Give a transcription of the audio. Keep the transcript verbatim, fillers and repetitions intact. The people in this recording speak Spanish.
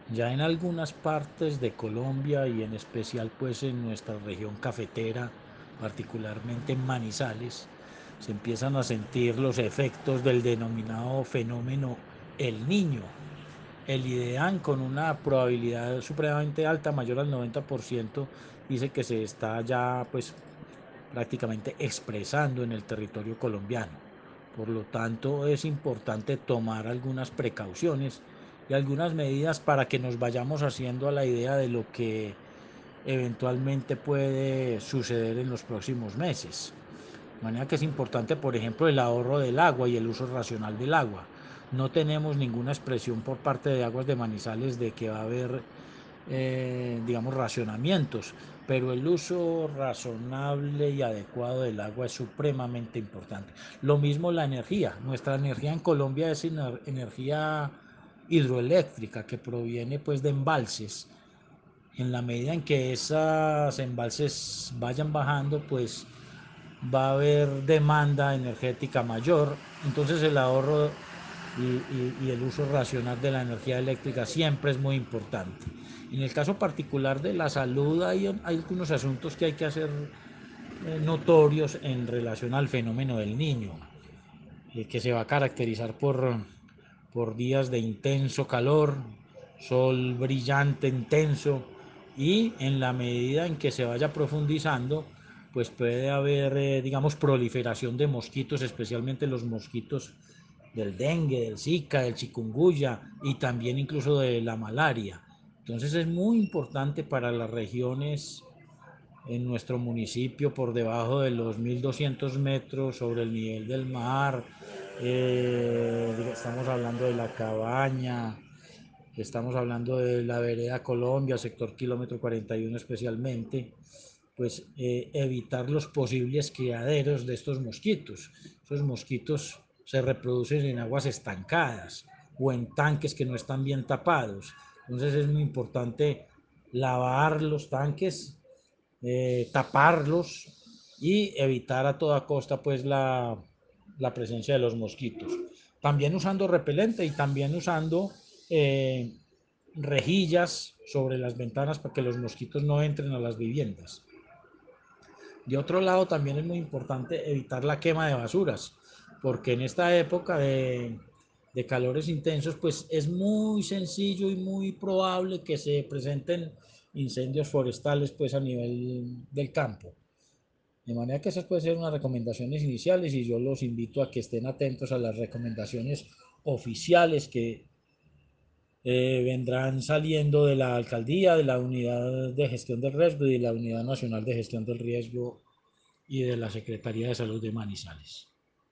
Ya en algunas partes de Colombia y en especial pues en nuestra región cafetera, particularmente en Manizales, se empiezan a sentir los efectos del denominado fenómeno El Niño. El IDEAN, con una probabilidad supremamente alta, mayor al noventa por ciento, dice que se está ya pues prácticamente expresando en el territorio colombiano. Por lo tanto, es importante tomar algunas precauciones y algunas medidas para que nos vayamos haciendo a la idea de lo que eventualmente puede suceder en los próximos meses. De manera que es importante, por ejemplo, el ahorro del agua y el uso racional del agua. No tenemos ninguna expresión por parte de Aguas de Manizales de que va a haber, eh, digamos, racionamientos, pero el uso razonable y adecuado del agua es supremamente importante. Lo mismo la energía. Nuestra energía en Colombia es energía hidroeléctrica que proviene pues de embalses. En la medida en que esos embalses vayan bajando, pues va a haber demanda energética mayor, entonces el ahorro y, y, y, el uso racional de la energía eléctrica siempre es muy importante. En el caso particular de la salud hay, hay algunos asuntos que hay que hacer eh, notorios en relación al fenómeno del niño, eh, que se va a caracterizar por, por días de intenso calor, sol brillante, intenso, y en la medida en que se vaya profundizando, pues puede haber, eh, digamos, proliferación de mosquitos, especialmente los mosquitos del dengue, del zika, del chikungunya y también incluso de la malaria. Entonces es muy importante para las regiones en nuestro municipio por debajo de los mil doscientos metros sobre el nivel del mar. Eh, estamos hablando de la Cabaña, estamos hablando de la vereda Colombia, sector kilómetro cuarenta y uno especialmente, pues eh, evitar los posibles criaderos de estos mosquitos. Esos mosquitos se reproducen en aguas estancadas o en tanques que no están bien tapados. Entonces es muy importante lavar los tanques, eh, taparlos y evitar a toda costa pues la, la presencia de los mosquitos. También usando repelente y también usando eh, rejillas sobre las ventanas para que los mosquitos no entren a las viviendas. De otro lado, también es muy importante evitar la quema de basuras, porque en esta época de, de calores intensos, pues es muy sencillo y muy probable que se presenten incendios forestales pues a nivel del campo. De manera que esas pueden ser unas recomendaciones iniciales y yo los invito a que estén atentos a las recomendaciones oficiales que eh, vendrán saliendo de la alcaldía, de la unidad de gestión del riesgo y de la unidad nacional de gestión del riesgo y de la Secretaría de Salud de Manizales.